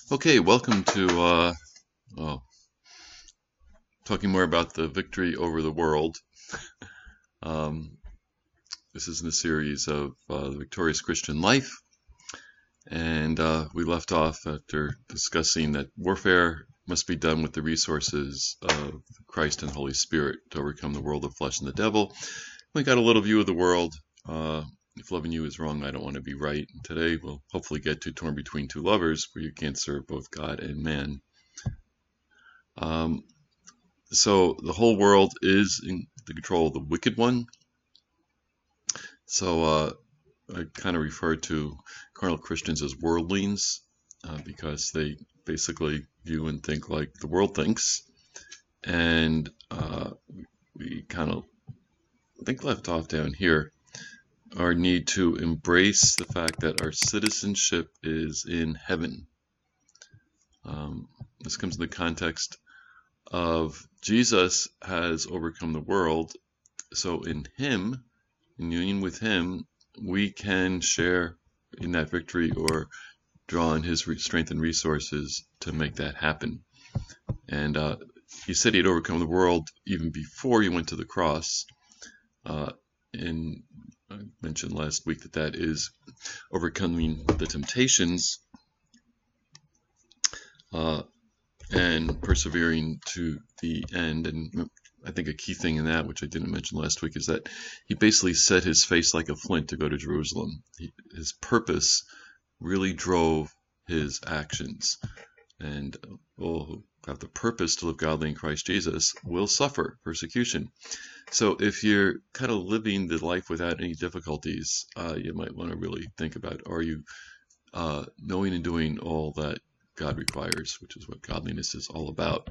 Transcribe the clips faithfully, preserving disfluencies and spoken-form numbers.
Okay, welcome to uh, well, talking more about the victory over the world. Um, this is in a series of uh, the victorious Christian life, and uh, we left off after discussing that warfare must be done with the resources of Christ and Holy Spirit to overcome the world of flesh and the devil. We got a little view of the world. Uh, if loving you is wrong, I don't want to be right. And today we'll hopefully get to torn between two lovers, where you can't serve both God and man. Um, So the whole world is in the control of the wicked one. So uh, I kind of refer to carnal Christians as worldlings uh, because they basically view and think like the world thinks. And uh, we kind of I think left off down here our need to embrace the fact that our citizenship is in heaven. Um, this comes in the context of Jesus has overcome the world. So in him, in union with him, we can share in that victory or draw on his strength and resources to make that happen. And uh, he said he had overcome the world even before he went to the cross. Uh, and I mentioned last week that that is overcoming the temptations uh, and persevering to the end. And I think a key thing in that, which I didn't mention last week, is that he basically set his face like a flint to go to Jerusalem. He, his purpose really drove his actions. And all who have the purpose to live godly in Christ Jesus will suffer persecution. So if you're kind of living the life without any difficulties, uh, you might want to really think about, are you uh, knowing and doing all that God requires, which is what godliness is all about.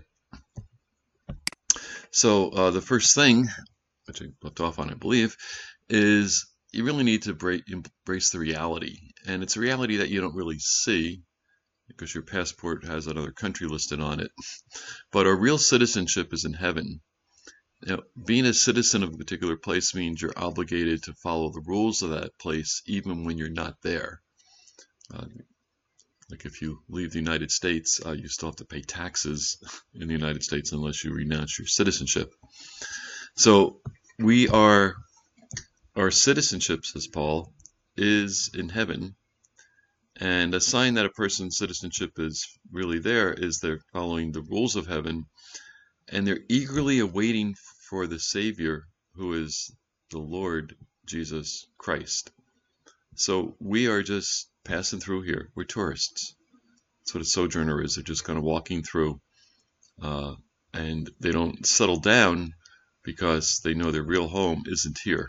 So uh, the first thing, which I left off on, I believe, is you really need to embrace the reality. And it's a reality that you don't really see because your passport has another country listed on it. But our real citizenship is in heaven. You know, being a citizen of a particular place means you're obligated to follow the rules of that place even when you're not there. Uh, like if you leave the United States, uh, you still have to pay taxes in the United States unless you renounce your citizenship. So we are, our citizenship, says Paul, is in heaven. And a sign that a person's citizenship is really there is they're following the rules of heaven, and they're eagerly awaiting for the Savior, who is the Lord Jesus Christ. So we are just passing through here. We're tourists. That's what a sojourner is. They're just kind of walking through, uh, and they don't settle down because they know their real home isn't here.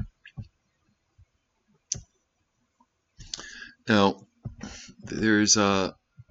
Now, there's uh,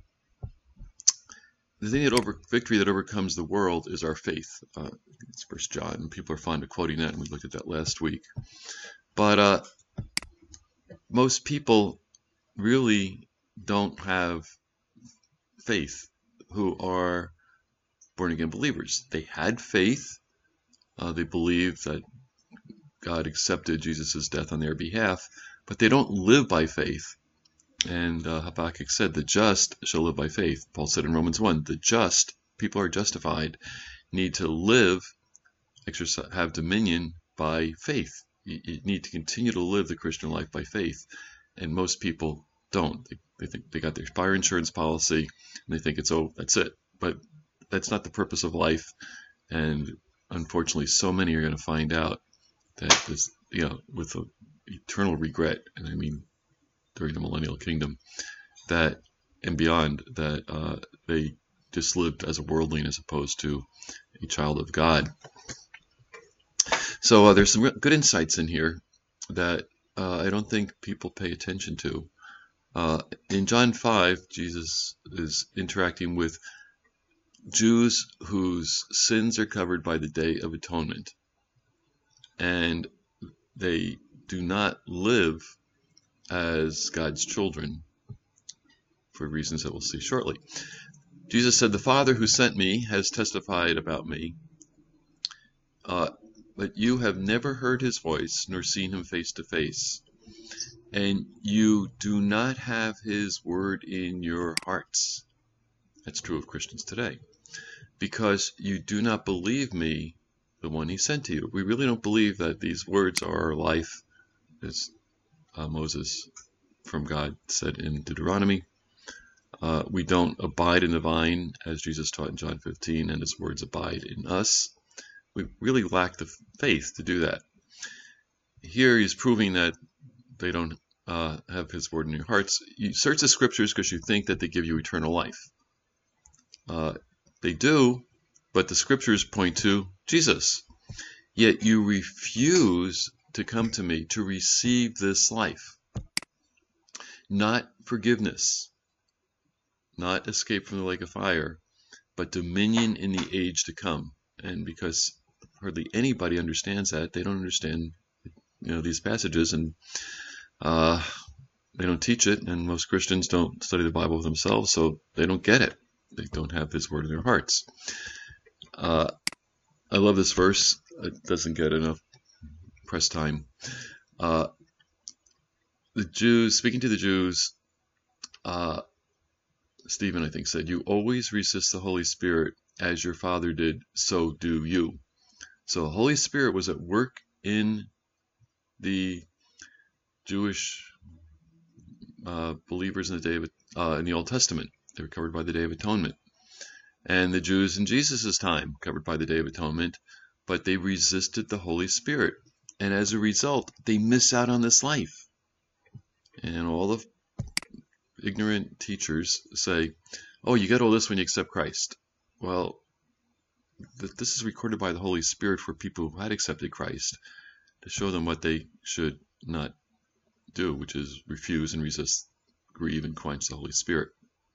the thing that over victory that overcomes the world is our faith. Uh, it's First John, and people are fond of quoting that, and we looked at that last week. But uh, most people really don't have faith who are born-again believers. They had faith. Uh, they believe that God accepted Jesus' death on their behalf, but they don't live by faith. And uh, Habakkuk said, the just shall live by faith. Paul said in Romans one, the just, people are justified, need to live, exercise, have dominion by faith. You, you need to continue to live the Christian life by faith. And most people don't. They, they think they got their fire insurance policy, and they think it's, oh, that's it. But that's not the purpose of life. And unfortunately, so many are going to find out that this, you know, with a eternal regret, and I mean during the millennial kingdom, that and beyond, that uh, they just lived as a worldling as opposed to a child of God. So uh, there's some good insights in here that uh, I don't think people pay attention to. Uh, in John five, Jesus is interacting with Jews whose sins are covered by the Day of Atonement, and they do not live as God's children for reasons that we'll see shortly. Jesus said, the Father who sent me has testified about me, uh, but you have never heard his voice nor seen him face to face, and you do not have his word in your hearts, That's true of Christians today. Because you do not believe me, the one he sent to you. We really don't believe that these words are our life, as uh, Moses from God said in Deuteronomy. Uh, we don't abide in the vine, as Jesus taught in John fifteen, and his words abide in us. We really lack the faith to do that. Here he's proving that they don't uh, have his word in your hearts. You search the scriptures because you think that they give you eternal life. Uh, they do, but the scriptures point to Jesus. Yet you refuse to come to me to receive this life. Not forgiveness, not escape from the lake of fire, but dominion in the age to come. And because hardly anybody understands that, they don't understand, you know, these passages, and uh, they don't teach it, and most Christians don't study the Bible themselves, so they don't get it. They don't have his word in their hearts. Uh, I love this verse. It doesn't get enough press time. Uh, the Jews, speaking to the Jews, uh, Stephen, I think, said, "You always resist the Holy Spirit as your father did, so do you." So the Holy Spirit was at work in the Jewish uh, believers in the day of, uh, in the Old Testament. They were covered by the Day of Atonement. And the Jews in Jesus' time covered by the Day of Atonement, but they resisted the Holy Spirit. And as a result, they miss out on this life. And all the ignorant teachers say, "Oh, you get all this when you accept Christ." Well, th this is recorded by the Holy Spirit for people who had accepted Christ to show them what they should not do, which is refuse and resist, grieve, and quench the Holy Spirit.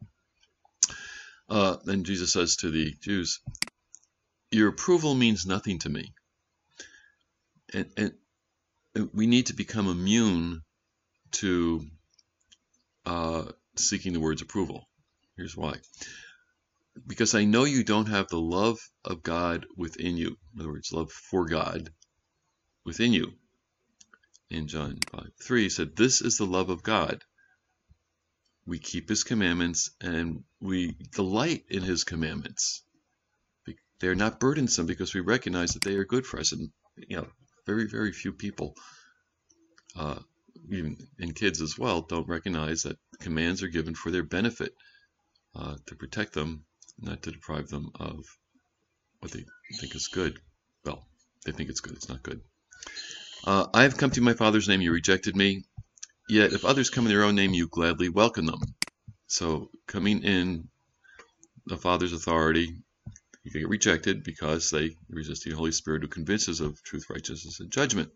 Uh, then Jesus says to the Jews, "Your approval means nothing to me." And, and, and we need to become immune to uh, seeking the word's approval. Here's why. Because I know you don't have the love of God within you. In other words, love for God within you. In John five three, he said, "This is the love of God. We keep his commandments and we delight in his commandments." They're not burdensome because we recognize that they are good for us. And, you know, very, very few people, uh, even in kids as well, don't recognize that commands are given for their benefit, uh, to protect them, not to deprive them of what they think is good. Well, they think it's good. It's not good. Uh, I have come to my Father's name. You rejected me. Yet if others come in their own name, you gladly welcome them. So coming in the Father's authority, you can get rejected because they resist the Holy Spirit who convinces of truth, righteousness, and judgment.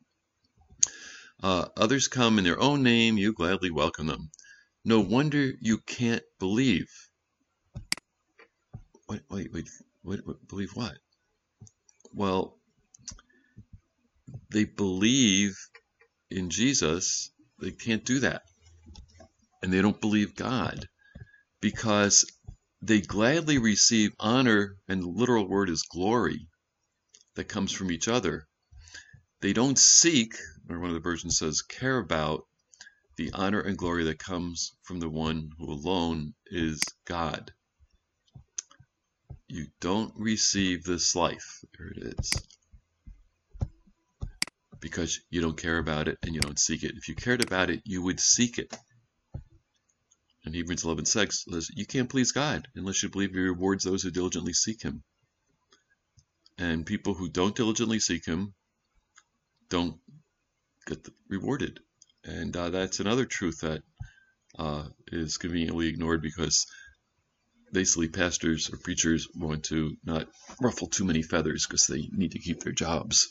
Uh, others come in their own name, you gladly welcome them. No wonder you can't believe. Wait, wait, wait, wait, wait believe what? Well, they believe in Jesus. They can't do that. And they don't believe God because they gladly receive honor, and the literal word is glory, that comes from each other. They don't seek, or one of the versions says, care about the honor and glory that comes from the one who alone is God. You don't receive this life, there it is, because you don't care about it and you don't seek it. If you cared about it, you would seek it. And Hebrews eleven six says, you can't please God unless you believe he rewards those who diligently seek him. And people who don't diligently seek him don't get rewarded. And uh, that's another truth that uh, is conveniently ignored because basically pastors or preachers want to not ruffle too many feathers because they need to keep their jobs.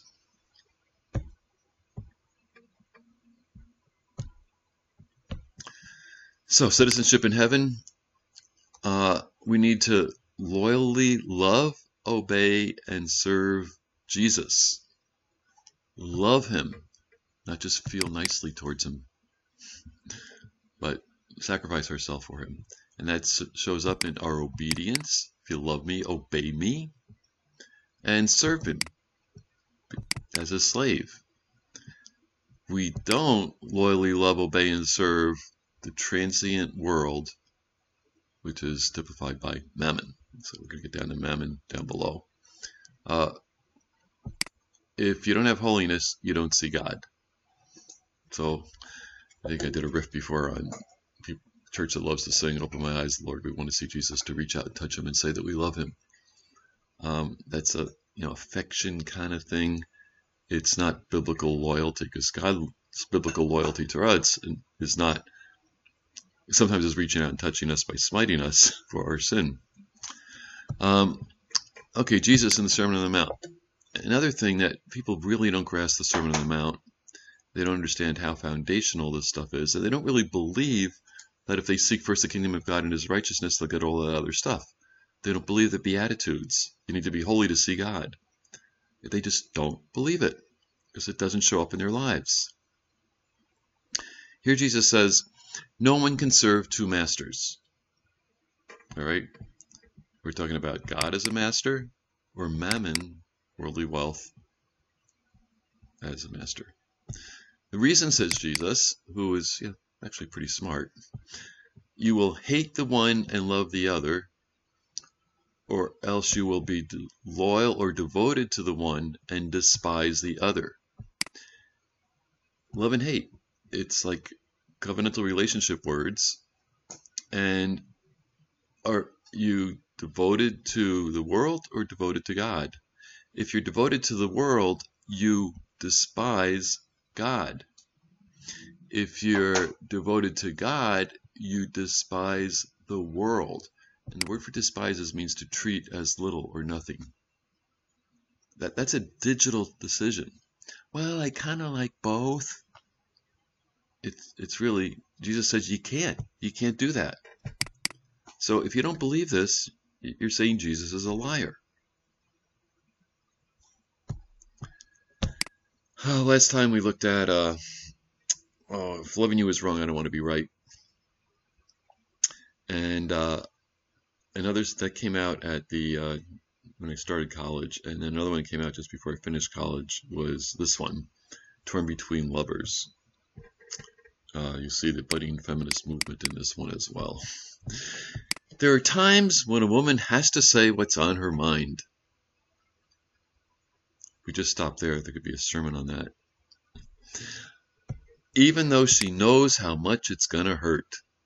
So, citizenship in heaven, uh, we need to loyally love, obey, and serve Jesus. Love him, not just feel nicely towards him, but sacrifice ourselves for him. And that shows up in our obedience. If you love me, obey me, and serve him as a slave. We don't loyally love, obey, and serve the transient world which is typified by mammon. So we're going to get down to mammon down below. Uh, if you don't have holiness, you don't see God. So I think I did a riff before on people, church that loves to sing, "Open my eyes, Lord, we want to see Jesus," to reach out and touch him and say that we love him. Um, that's a you know affection kind of thing. It's not biblical loyalty, because God's biblical loyalty to us is not, sometimes is reaching out and touching us by smiting us for our sin. Um, okay, Jesus in the Sermon on the Mount. Another thing that people really don't grasp the Sermon on the Mount, they don't understand how foundational this stuff is, and they don't really believe that if they seek first the kingdom of God and his righteousness, they'll get all that other stuff. They don't believe the Beatitudes. You need to be holy to see God. They just don't believe it, because it doesn't show up in their lives. Here Jesus says, no one can serve two masters. All right? We're talking about God as a master, or mammon, worldly wealth, as a master. The reason, says Jesus, who is yeah, actually pretty smart, you will hate the one and love the other, or else you will be loyal or devoted to the one and despise the other. Love and hate, it's like covenantal relationship words. And are you devoted to the world or devoted to God? If you're devoted to the world, you despise God. If you're devoted to God, you despise the world. And the word for despises means to treat as little or nothing. That, that's a digital decision. Well, I kind of like both. It's, it's really, Jesus says you can't. You can't do that. So if you don't believe this, you're saying Jesus is a liar. Uh, last time we looked at, uh, oh, if loving you is wrong, I don't want to be right. And uh, another that came out at the uh, when I started college, and then another one came out just before I finished college was this one, Torn Between Lovers. Uh, you see the budding feminist movement in this one as well. There are times when a woman has to say what's on her mind. If we just stop there, there could be a sermon on that. Even though she knows how much it's going to hurt.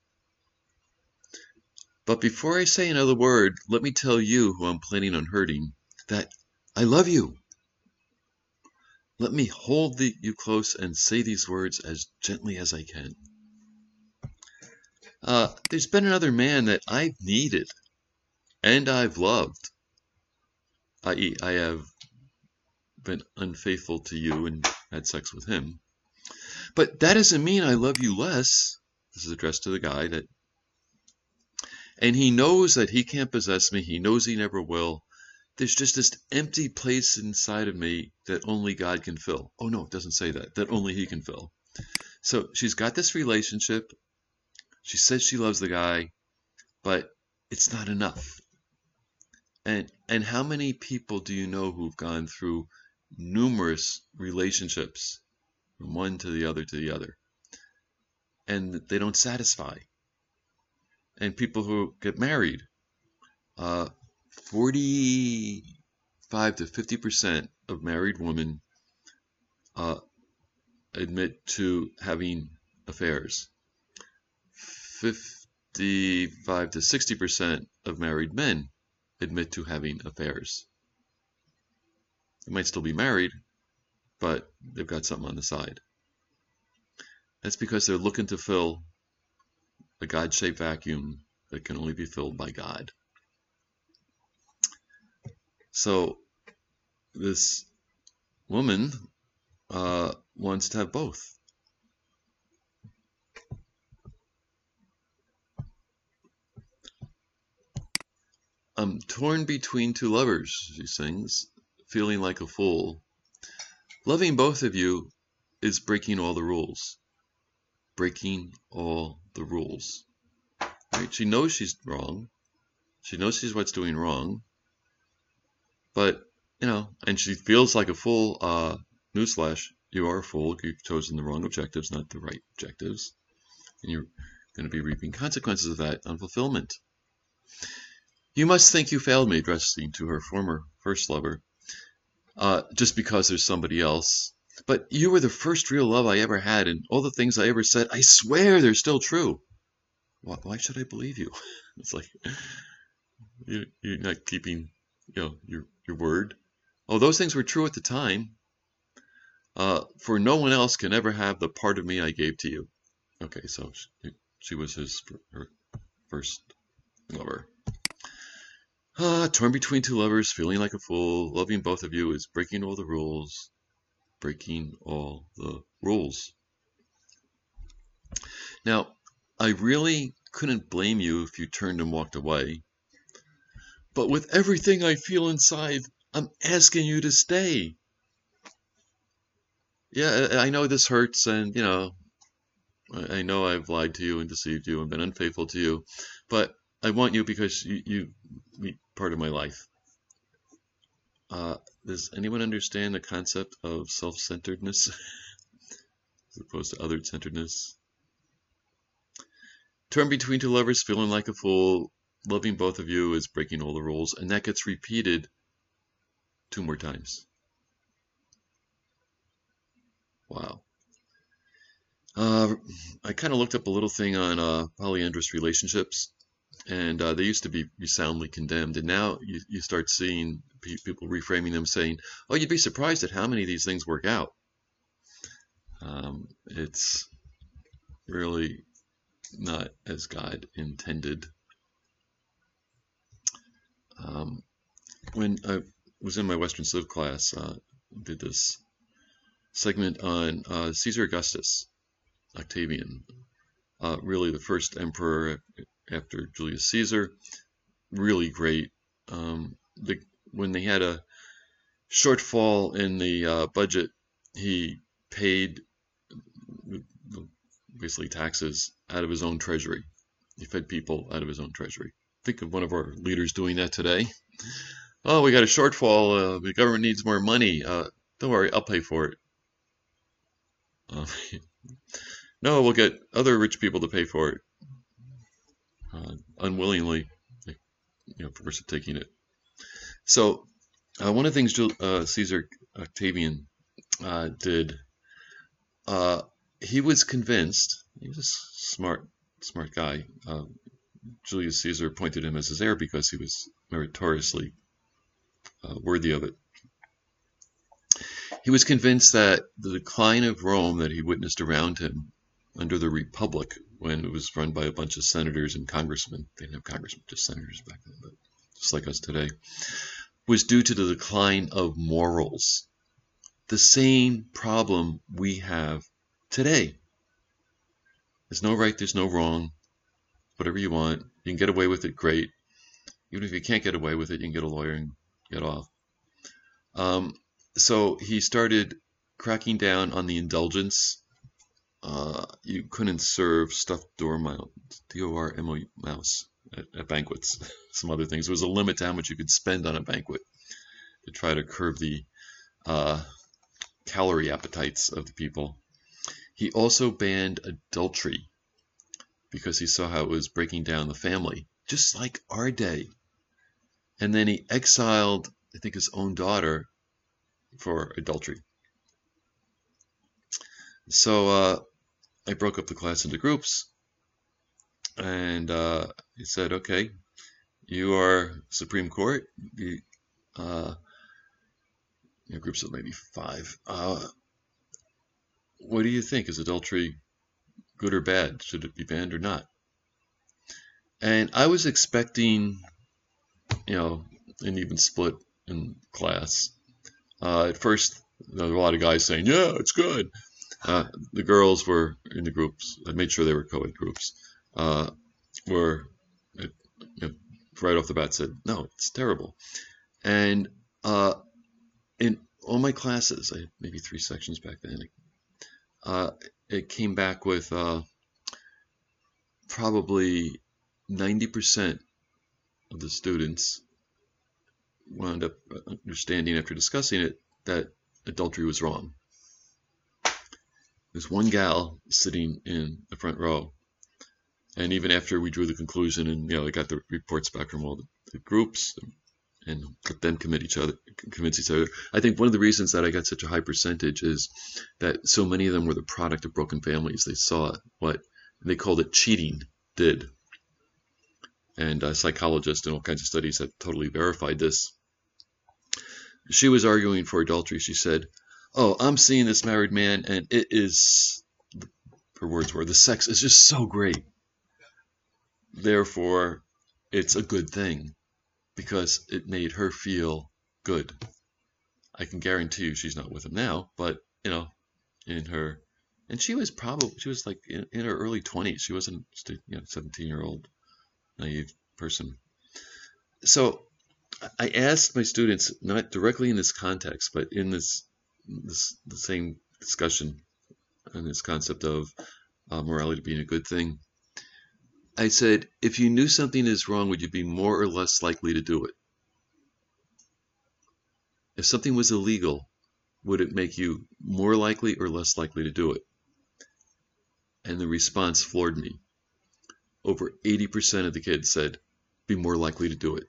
But before I say another word, let me tell you who I'm planning on hurting that I love you. Let me hold the, you close and say these words as gently as I can. Uh, there's been another man that I've needed and I've loved, that is, I have been unfaithful to you and had sex with him. But that doesn't mean I love you less. This is addressed to the guy that, and he knows that he can't possess me. He knows he never will. There's just this empty place inside of me that only God can fill. Oh no, it doesn't say that. That only he can fill. So she's got this relationship. She says she loves the guy, but it's not enough. And and how many people do you know who've gone through numerous relationships, from one to the other to the other, and they don't satisfy? And people who get married, uh, forty-five to fifty percent of married women uh, admit to having affairs. fifty-five to sixty percent of married men admit to having affairs. They might still be married, but they've got something on the side. That's because they're looking to fill a God-shaped vacuum that can only be filled by God. So this woman uh, wants to have both. I'm torn between two lovers, she sings, feeling like a fool. Loving both of you is breaking all the rules. Breaking all the rules. Right? She knows she's wrong. She knows she's what's doing wrong. But, you know, and she feels like a fool. Uh, newsflash, you are a fool. You've chosen the wrong objectives, not the right objectives. And you're going to be reaping consequences of that unfulfillment. You must think you failed me, addressing to her former first lover, uh, just because there's somebody else. But you were the first real love I ever had, and all the things I ever said, I swear they're still true. Why, why should I believe you? It's like you, you're not keeping, you know, your your word. Oh, those things were true at the time. Uh, for no one else can ever have the part of me I gave to you. Okay, so she, she was his her first lover. Ah, torn between two lovers, feeling like a fool, loving both of you is breaking all the rules. Breaking all the rules. Now, I really couldn't blame you if you turned and walked away. But with everything I feel inside, I'm asking you to stay. Yeah, I know this hurts, and, you know, I know I've lied to you and deceived you and been unfaithful to you, but I want you because you, you meet part of my life. Uh, does anyone understand the concept of self-centeredness as opposed to other-centeredness? Torn between two lovers, feeling like a fool, loving both of you is breaking all the rules, and that gets repeated two more times. Wow. Uh, I kind of looked up a little thing on uh, polyandrous relationships, and uh, they used to be soundly condemned, and now you, you start seeing pe people reframing them, saying, "Oh, you'd be surprised at how many of these things work out." Um, it's really not as God intended. Um, when I was in my Western Civ class, uh, did this segment on uh, Caesar Augustus, Octavian, uh, really the first emperor after Julius Caesar. Really great. Um, the, when they had a shortfall in the uh, budget, he paid basically taxes out of his own treasury. He fed people out of his own treasury. Think of one of our leaders doing that today. Oh, we got a shortfall. Uh, the government needs more money. Uh, don't worry, I'll pay for it. Uh, no, we'll get other rich people to pay for it. Uh, unwillingly, you know, force of taking it. So, uh, one of the things uh, Caesar Octavian uh, did, uh, he was convinced. He was a smart, smart guy. Uh, Julius Caesar appointed him as his heir because he was meritoriously uh, worthy of it. He was convinced that the decline of Rome that he witnessed around him under the Republic, when it was run by a bunch of senators and congressmen, they didn't have congressmen, just senators back then, but just like us today, was due to the decline of morals. The same problem we have today. There's no right, there's no wrong. Whatever you want, you can get away with it, great. Even if you can't get away with it, you can get a lawyer and get off. Um, so he started cracking down on the indulgence. Uh, you couldn't serve stuffed dormouse, D O R M O mouse, at, at banquets. Some other things. There was a limit to how much you could spend on a banquet to try to curb the uh, calorie appetites of the people. He also banned adultery because he saw how it was breaking down the family, just like our day. And then he exiled, I think, his own daughter for adultery. So uh, I broke up the class into groups, and uh, he said, okay, you are Supreme Court, the uh, you know, groups of maybe five. Uh, what do you think? Is adultery good or bad? Should it be banned or not? And I was expecting, you know, an even split in class. Uh, at first, there were a lot of guys saying, yeah, it's good. Uh, the girls were in the groups. I made sure they were co-ed groups. Uh, were you know, right off the bat said, no, it's terrible. And uh, in all my classes, I had maybe three sections back then, uh, it came back with uh, probably ninety percent of the students wound up understanding after discussing it that adultery was wrong. There's one gal sitting in the front row And even after we drew the conclusion, and you know, I got the reports back from all the, the groups, and let them commit each other, convince each other. I think one of the reasons that I got such a high percentage is that so many of them were the product of broken families. They saw what they called it cheating did, and uh, psychologists and all kinds of studies have totally verified this. She was arguing for adultery. She said, "Oh, I'm seeing this married man, and it is," her words were, "the sex is just so great. Therefore, it's a good thing because it made her feel good." I can guarantee you she's not with him now, but you know, in her, and she was probably she was like in, in her early twenties. She wasn't just a you know seventeen year old naive person. So I asked my students, not directly in this context, but in this this the same discussion and this concept of uh, morality being a good thing. I said, if you knew something is wrong, would you be more or less likely to do it? If something was illegal, would it make you more likely or less likely to do it? And the response floored me. Over eighty percent of the kids said, be more likely to do it.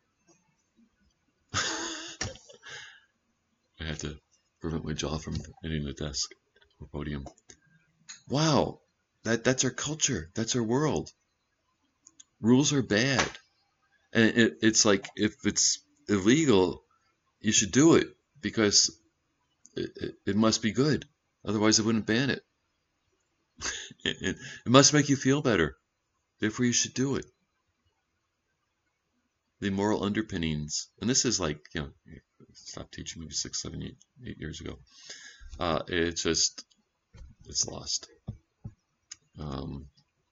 I had to prevent my jaw from hitting the desk or podium. Wow, that, that's our culture. That's our world. Rules are bad. And it, it's like, if it's illegal, you should do it because it, it, it must be good. Otherwise, they wouldn't ban it. it, it. It must make you feel better. Therefore, you should do it. The moral underpinnings, and this is like, you know, stopped teaching maybe six, seven, eight, eight years ago. Uh, it's just, it's lost. Um,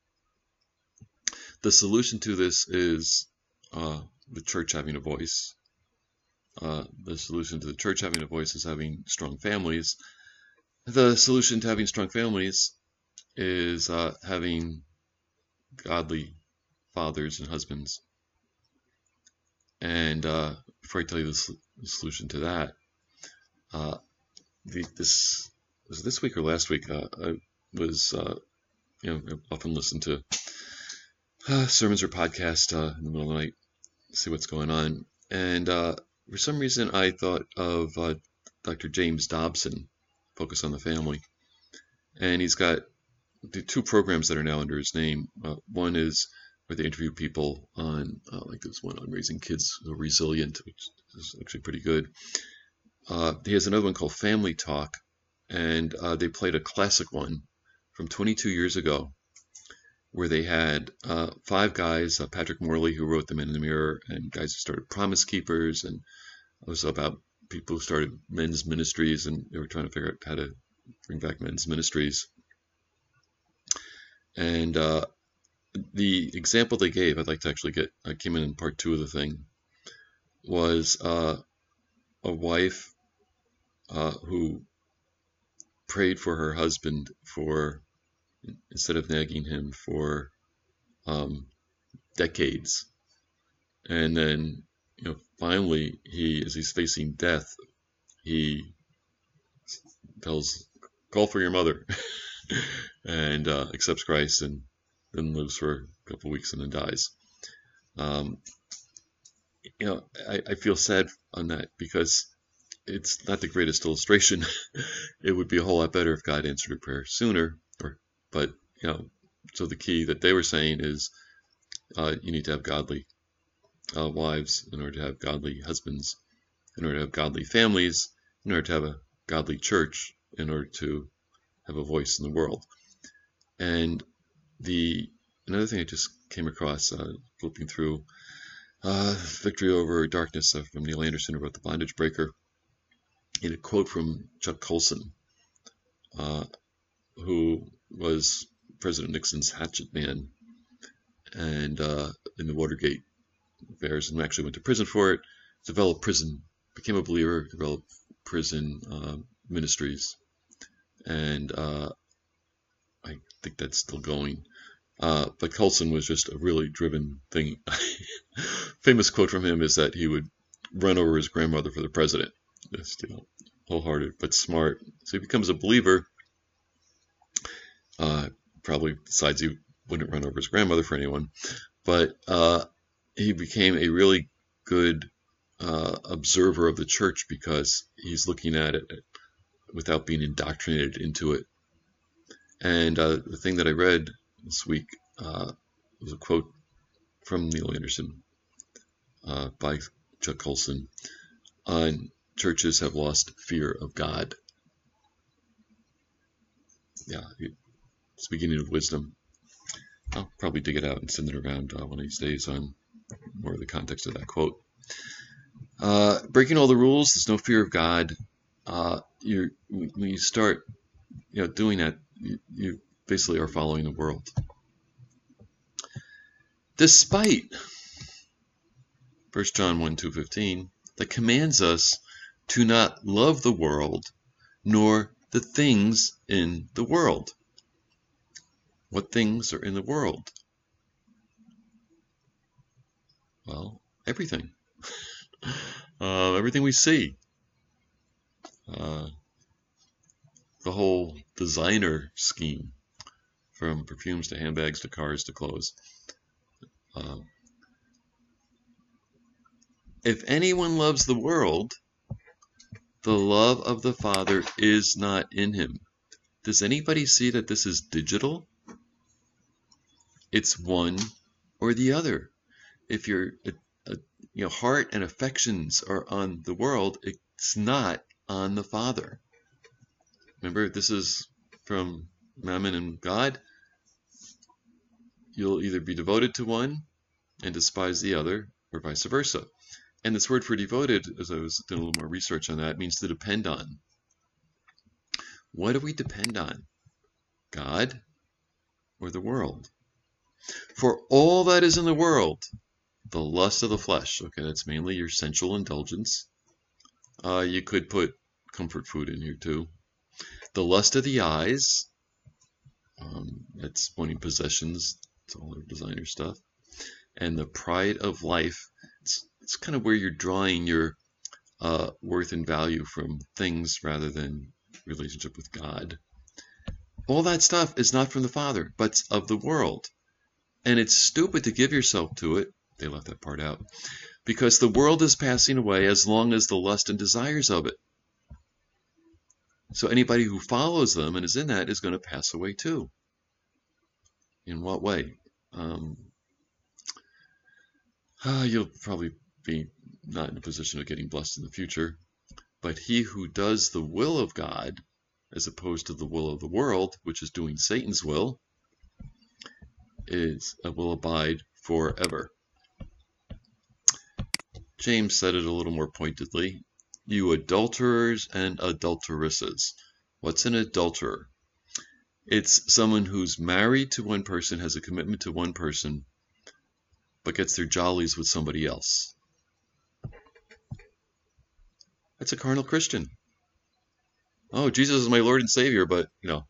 the solution to this is uh, the church having a voice. Uh, the solution to the church having a voice is having strong families. The solution to having strong families is uh, having godly fathers and husbands. And uh, before I tell you the, the solution to that, uh, the, this was it this week or last week. Uh, I was, uh, you know, I often listen to uh, sermons or podcasts uh, in the middle of the night, see what's going on. And uh, for some reason, I thought of uh, Doctor James Dobson, Focus on the Family. And he's got the two programs that are now under his name. Uh, one is where they interview people on, uh, like there's one on raising kids who are resilient, which is actually pretty good. Uh, he has another one called Family Talk, and uh, they played a classic one from twenty-two years ago, where they had uh, five guys, uh, Patrick Morley, who wrote The Men in the Mirror, and guys who started Promise Keepers, and it was about people who started men's ministries, and they were trying to figure out how to bring back men's ministries. And uh, the example they gave, I'd like to actually get, I came in in part two of the thing, was uh, a wife uh, who prayed for her husband for, instead of nagging him, for um, decades. And then, you know, finally, he, as he's facing death, he tells, call for your mother, and uh, accepts Christ, and then lives for a couple of weeks and then dies. Um, you know, I, I feel sad on that because it's not the greatest illustration. It would be a whole lot better if God answered her prayer sooner. Or, but you know, so the key that they were saying is uh, you need to have godly uh, wives in order to have godly husbands, in order to have godly families, in order to have a godly church, in order to have a voice in the world. And the another thing I just came across, uh, flipping through uh, Victory Over Darkness uh, from Neil Anderson, who wrote The Bondage Breaker, in a quote from Chuck Colson, uh, who was President Nixon's hatchet man, and uh, in the Watergate affairs, and actually went to prison for it, developed prison, became a believer, developed prison uh, ministries, and uh, I think that's still going. Uh, but Colson was just a really driven thing. Famous quote from him is that he would run over his grandmother for the president. Just, you know, wholehearted but smart. So he becomes a believer. Uh, probably decides he wouldn't run over his grandmother for anyone, but uh, he became a really good uh, observer of the church because he's looking at it without being indoctrinated into it. And uh, the thing that I read this week uh, was a quote from Neil Anderson uh, by Chuck Colson on churches have lost fear of God. Yeah, it's the beginning of wisdom. I'll probably dig it out and send it around uh, one of these days on more of the context of that quote. Uh, breaking all the rules, there's no fear of God. Uh, you when you start, you know, doing that, you, you basically are following the world. Despite First John one two fifteen, that commands us to not love the world, nor the things in the world. What things are in the world? Well, everything. uh, everything we see. Uh, the whole designer scheme, from perfumes to handbags to cars to clothes. Uh, if anyone loves the world, the love of the Father is not in him. Does anybody see that this is digital? It's one or the other. If your uh, uh, you know, heart and affections are on the world, it's not on the Father. Remember, this is from Mammon and God. You'll either be devoted to one and despise the other, or vice versa. And this word for devoted, as I was doing a little more research on that, means to depend on. What do we depend on? God or the world? For all that is in the world, the lust of the flesh, okay, that's mainly your sensual indulgence. Uh, you could put comfort food in here too. The lust of the eyes, um, that's wanting possessions, it's all their designer stuff. And the pride of life, it's, it's kind of where you're drawing your uh, worth and value from things rather than relationship with God. All that stuff is not from the Father, but of the world. And it's stupid to give yourself to it. They left that part out. Because the world is passing away as long as the lust and desires of it. So anybody who follows them and is in that is going to pass away too. In what way? Um, uh, you'll probably be not in a position of getting blessed in the future. But he who does the will of God, as opposed to the will of the world, which is doing Satan's will, is uh, will abide forever. James said it a little more pointedly. You adulterers and adulteresses. What's an adulterer? It's someone who's married to one person, has a commitment to one person, but gets their jollies with somebody else. That's a carnal Christian. Oh, Jesus is my Lord and Savior, but, you know,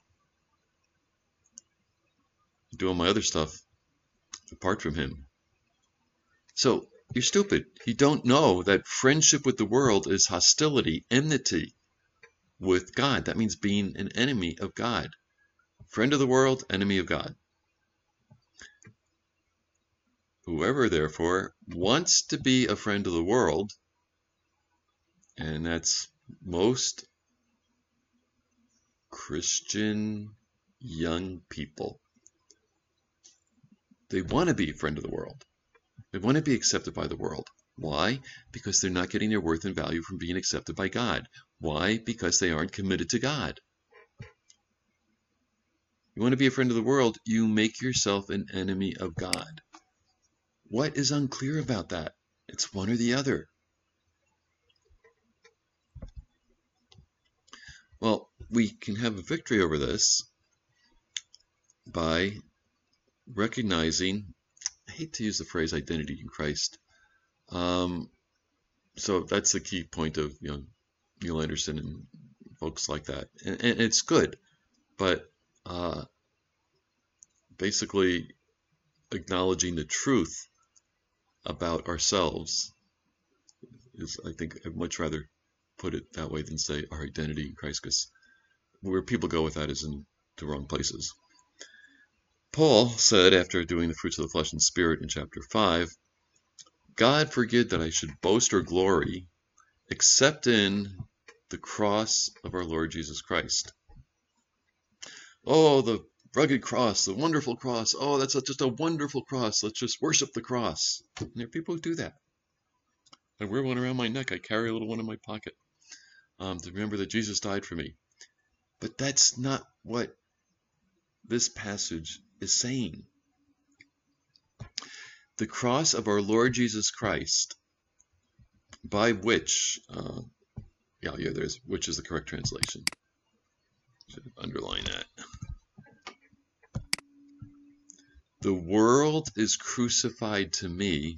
doing my other stuff apart from him. So, you're stupid. You don't know that friendship with the world is hostility, enmity with God. That means being an enemy of God. Friend of the world, enemy of God. Whoever, therefore, wants to be a friend of the world, and that's most Christian young people. They want to be a friend of the world. They want to be accepted by the world. Why? Because they're not getting their worth and value from being accepted by God. Why? Because they aren't committed to God. You want to be a friend of the world, you make yourself an enemy of God. What is unclear about that? It's one or the other. Well, we can have a victory over this by recognizing, I hate to use the phrase identity in Christ. Um, so that's the key point of, you know, Neil Anderson and folks like that. And, and it's good, but uh, basically acknowledging the truth about ourselves is, I think, I'd much rather put it that way than say our identity in Christ, because where people go with that is in the wrong places. Paul said, after doing the fruits of the flesh and spirit in chapter five, God forbid that I should boast or glory except in the cross of our Lord Jesus Christ. Oh, the rugged cross, the wonderful cross. Oh, that's a, just a wonderful cross. Let's just worship the cross. And there are people who do that. I wear one around my neck. I carry a little one in my pocket um, to remember that Jesus died for me. But that's not what this passage is saying. The cross of our Lord Jesus Christ, by which, uh, yeah, yeah, there's which is the correct translation. Should underline that. The world is crucified to me,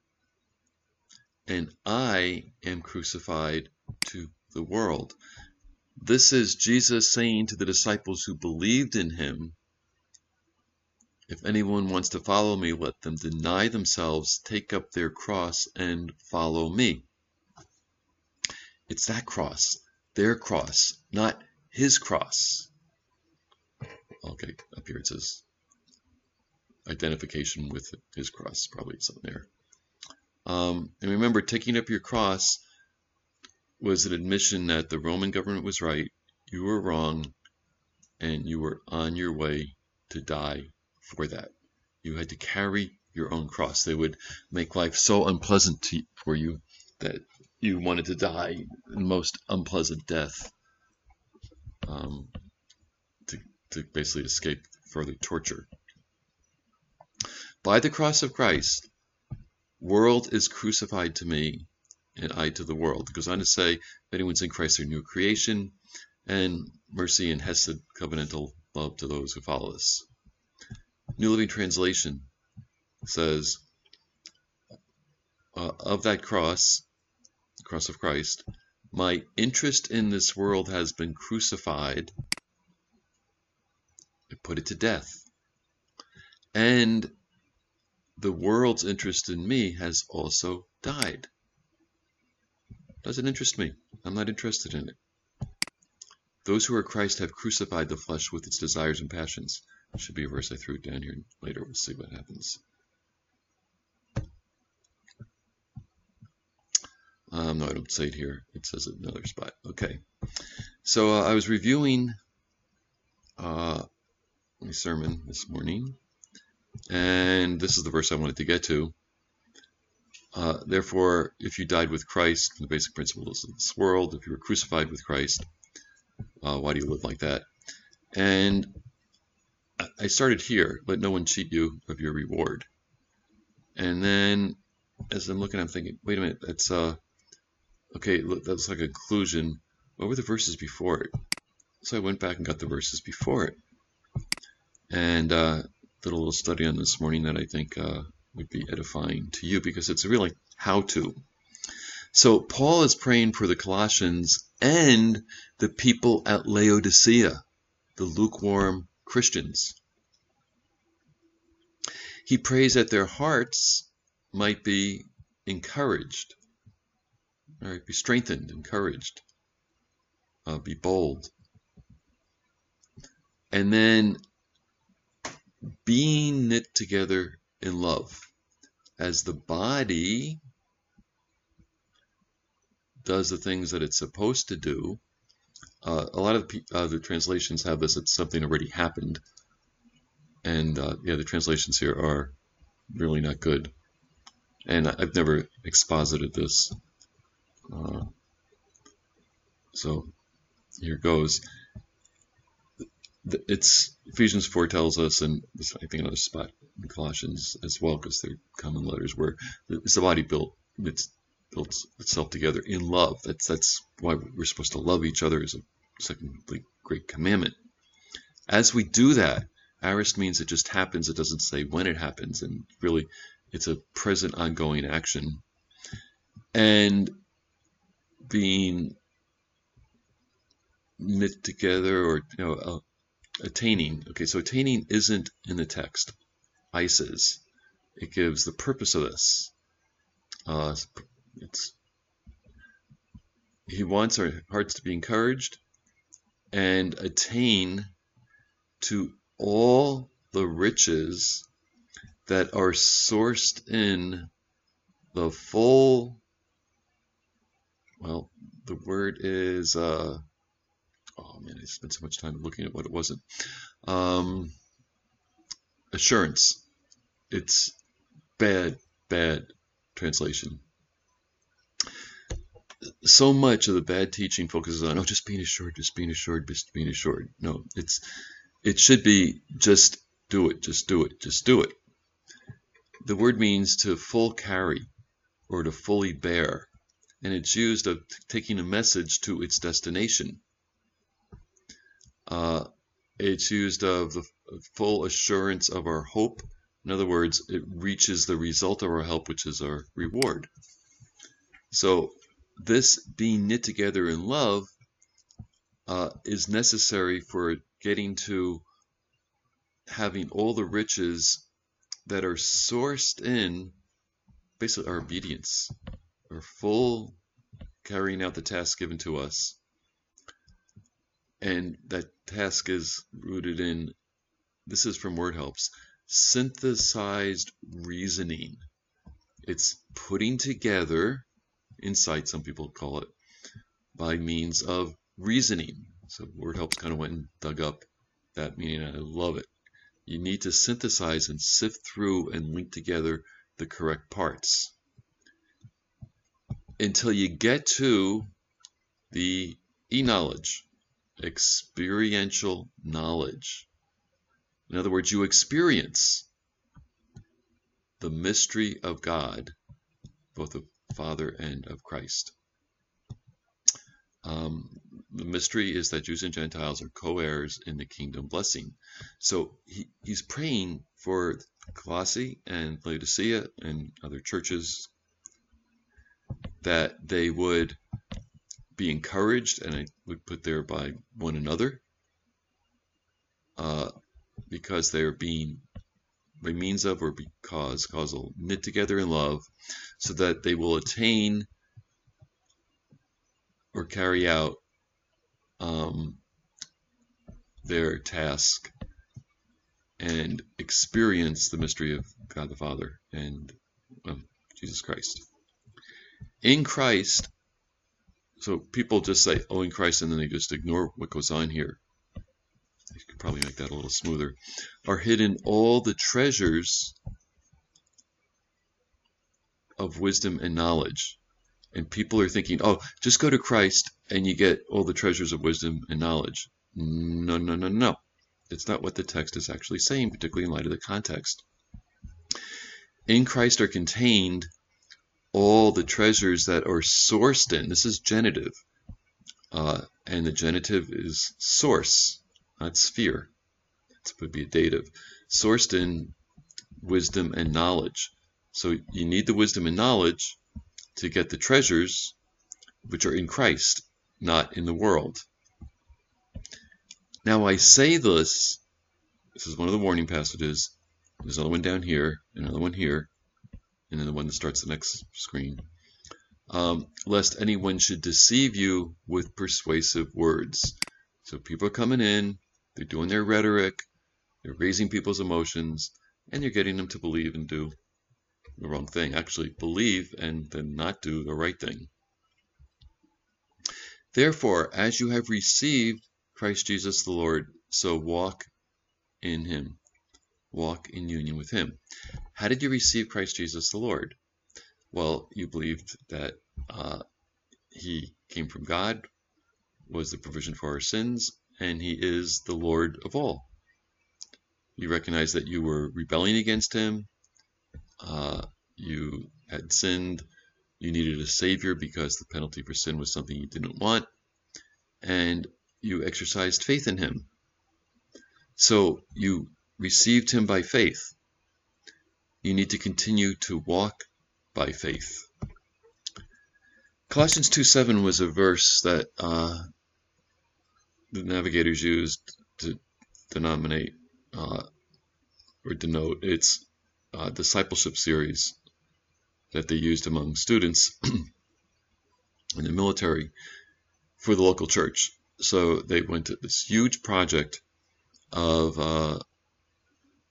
and I am crucified to the world. This is Jesus saying to the disciples who believed in him, if anyone wants to follow me, let them deny themselves, take up their cross, and follow me. It's that cross, their cross, not his cross. Okay, up here it says identification with his cross, probably something there. Um, and remember, taking up your cross was an admission that the Roman government was right, you were wrong, and you were on your way to die for that. You had to carry your own cross. They would make life so unpleasant to, for you that you wanted to die the most unpleasant death um, to, to basically escape further torture. By the cross of Christ, world is crucified to me, and I to the world. It goes on to say, if anyone's in Christ, they're a new creation, and mercy and hesed, covenantal love to those who follow us. New Living Translation says, uh, of that cross, the cross of Christ, my interest in this world has been crucified. I put it to death. And the world's interest in me has also died. Doesn't interest me. I'm not interested in it. Those who are Christ have crucified the flesh with its desires and passions. Should be a verse I threw down here later. We'll see what happens. Um, no, I don't say it here. It says it in another spot. Okay. So uh, I was reviewing uh, my sermon this morning, and this is the verse I wanted to get to. Uh, Therefore, if you died with Christ, the basic principles of this world, if you were crucified with Christ, uh, why do you live like that? And I started here, let no one cheat you of your reward. And then, as I'm looking, I'm thinking, wait a minute, that's uh, okay, look, that's like a conclusion. What were the verses before it? So I went back and got the verses before it, and uh, did a little study on this morning that I think uh, would be edifying to you, because it's really how to. So Paul is praying for the Colossians and the people at Laodicea, the lukewarm Christians. He prays that their hearts might be encouraged, or be strengthened, encouraged, uh, be bold. And then being knit together in love, as the body does the things that it's supposed to do. Uh, a lot of the, uh, the translations have this, it's something already happened. And uh, yeah, the translations here are really not good. And I've never exposited this. Uh, so here goes. It's Ephesians four tells us, and I think another spot in Colossians as well, because they're common letters, where it's the body built, it's built itself together in love. That's that's why we're supposed to love each other, as a second great commandment. As we do that, aorist means it just happens. It doesn't say when it happens, and really, it's a present, ongoing action. And being knit together, or you know. Uh, Attaining. Okay, so attaining isn't in the text. Ice is. It gives the purpose of this. Uh, it's he wants our hearts to be encouraged and attain to all the riches that are sourced in the full, well, the word is, uh, oh man, I spent so much time looking at what it wasn't. Um, assurance. It's bad, bad translation. So much of the bad teaching focuses on, oh, just being assured, just being assured, just being assured. No, it's it should be just do it, just do it, just do it. The word means to full carry or to fully bear, and it's used of taking a message to its destination. Uh, it's used of the full assurance of our hope. In other words, it reaches the result of our help, which is our reward. So this being knit together in love uh, is necessary for getting to having all the riches that are sourced in basically our obedience, our full carrying out the task given to us. And that task is rooted in, this is from Word Helps, synthesized reasoning. It's putting together insight, some people call it, by means of reasoning. So Word Helps kind of went and dug up that meaning, and I love it. You need to synthesize and sift through and link together the correct parts until you get to the e-knowledge, experiential knowledge. In other words, you experience the mystery of God, both of Father and of Christ. Um, the mystery is that Jews and Gentiles are co-heirs in the kingdom blessing. So he, he's praying for Colossae and Laodicea and other churches that they would be encouraged, and I would put there by one another, uh, because they're being by means of or because causal knit together in love, so that they will attain or carry out um, their task and experience the mystery of God the Father and um, Jesus Christ. In Christ, so people just say, oh, in Christ, and then they just ignore what goes on here. You could probably make that a little smoother. Are hidden all the treasures of wisdom and knowledge. And people are thinking, oh, just go to Christ and you get all the treasures of wisdom and knowledge. No, no, no, no. It's not what the text is actually saying, particularly in light of the context. In Christ are contained all the treasures that are sourced in. This is genitive. Uh, and the genitive is source, not sphere. That would be a dative. Sourced in wisdom and knowledge. So you need the wisdom and knowledge to get the treasures which are in Christ, not in the world. Now I say this, this is one of the warning passages, there's another one down here, another one here, and then the one that starts the next screen, um, lest anyone should deceive you with persuasive words. So people are coming in, they're doing their rhetoric, they're raising people's emotions, and you're getting them to believe and do the wrong thing. Actually believe and then not do the right thing. Therefore, as you have received Christ Jesus the Lord, so walk in him. Walk in union with him. How did you receive Christ Jesus the Lord? Well, you believed that uh, he came from God, was the provision for our sins, and he is the Lord of all. You recognize that you were rebelling against him, uh, you had sinned, you needed a Savior because the penalty for sin was something you didn't want, and you exercised faith in him. So you received him by faith. You need to continue to walk by faith. Colossians two seven was a verse that uh, the navigators used to denominate uh, or denote its uh, discipleship series that they used among students in the military for the local church. So they went to this huge project of uh,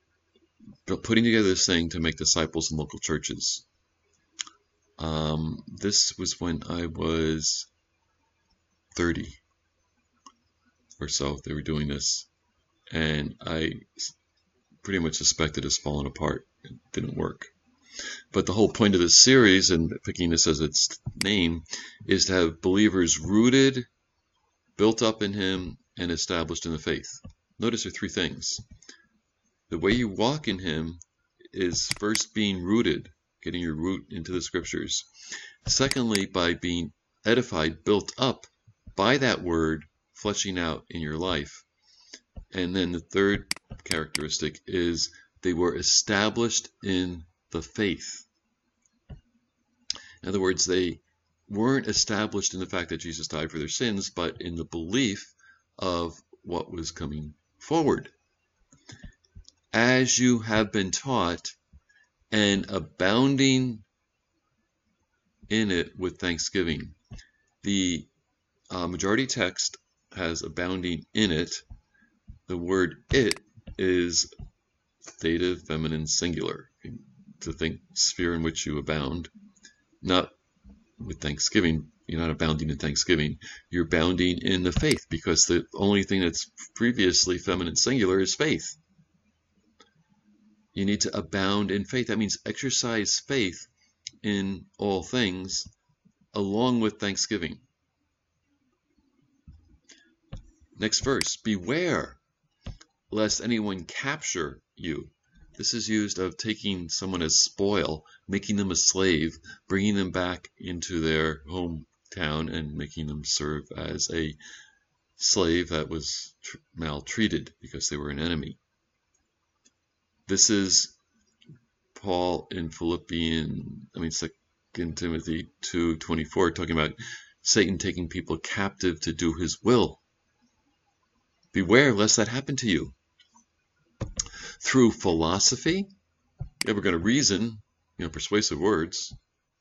putting together this thing to make disciples in local churches. Um, this was when I was thirty or so. They were doing this, and I pretty much suspected it's fallen apart. It didn't work. But the whole point of this series, and picking this as its name, is to have believers rooted, built up in Him, and established in the faith. Notice there are three things. The way you walk in Him is first being rooted, getting your root into the Scriptures. Secondly, by being edified, built up by that Word, fleshing out in your life. And then the third characteristic is they were established in the faith. In other words, they weren't established in the fact that Jesus died for their sins, but in the belief of what was coming forward. As you have been taught, and abounding in it with thanksgiving. The uh, majority text has abounding in it. The word it is dative, feminine, singular. To think sphere in which you abound, not with thanksgiving. You're not abounding in thanksgiving. You're abounding in the faith, because the only thing that's previously feminine singular is faith. You need to abound in faith. That means exercise faith in all things along with thanksgiving. Next verse, beware lest anyone capture you. This is used of taking someone as spoil, making them a slave, bringing them back into their hometown and making them serve as a slave that was maltreated because they were an enemy. This is Paul in Philippians, I mean Second Timothy two twenty-four, talking about Satan taking people captive to do his will. Beware lest that happen to you. Through philosophy, yeah, we're going to reason, you know, persuasive words,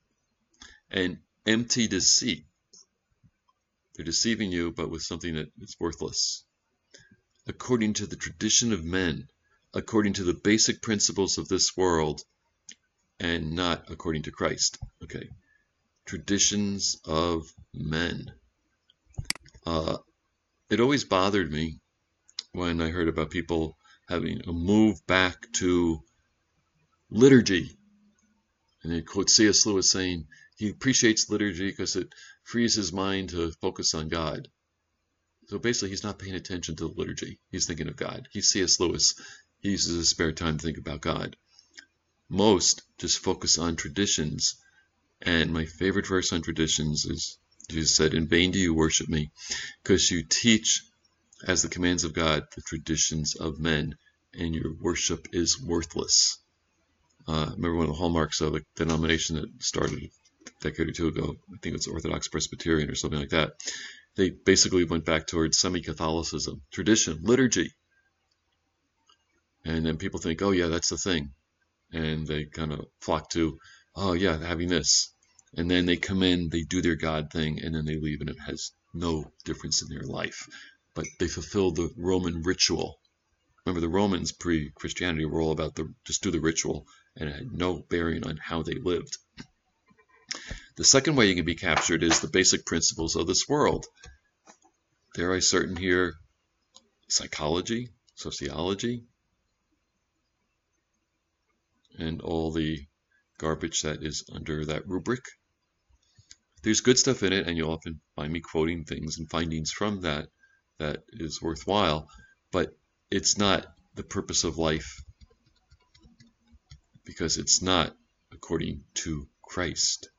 and empty deceit. They're deceiving you, but with something that is worthless. According to the tradition of men, according to the basic principles of this world, and not according to Christ. Okay, traditions of men. Uh, it always bothered me when I heard about people having a move back to liturgy. And they quote C S Lewis saying he appreciates liturgy because it frees his mind to focus on God. So basically he's not paying attention to the liturgy. He's thinking of God. He's C S Lewis. He uses his spare time to think about God. Most just focus on traditions. And my favorite verse on traditions is Jesus said, "In vain do you worship me, because you teach as the commands of God the traditions of men, and your worship is worthless." Uh, I remember one of the hallmarks of a denomination that started a decade or two ago, I think it's Orthodox Presbyterian or something like that. They basically went back towards semi-Catholicism, tradition, liturgy. And then people think, oh yeah, that's the thing. And they kind of flock to, oh yeah, having this. And then they come in, they do their God thing, and then they leave, and it has no difference in their life. But they fulfill the Roman ritual. Remember, the Romans pre-Christianity were all about the just do the ritual, and it had no bearing on how they lived. The second way you can be captured is the basic principles of this world. There I certain here, psychology, sociology, and all the garbage that is under that rubric. There's good stuff in it, and you'll often find me quoting things and findings from that that is worthwhile, but it's not the purpose of life, because it's not according to Christ.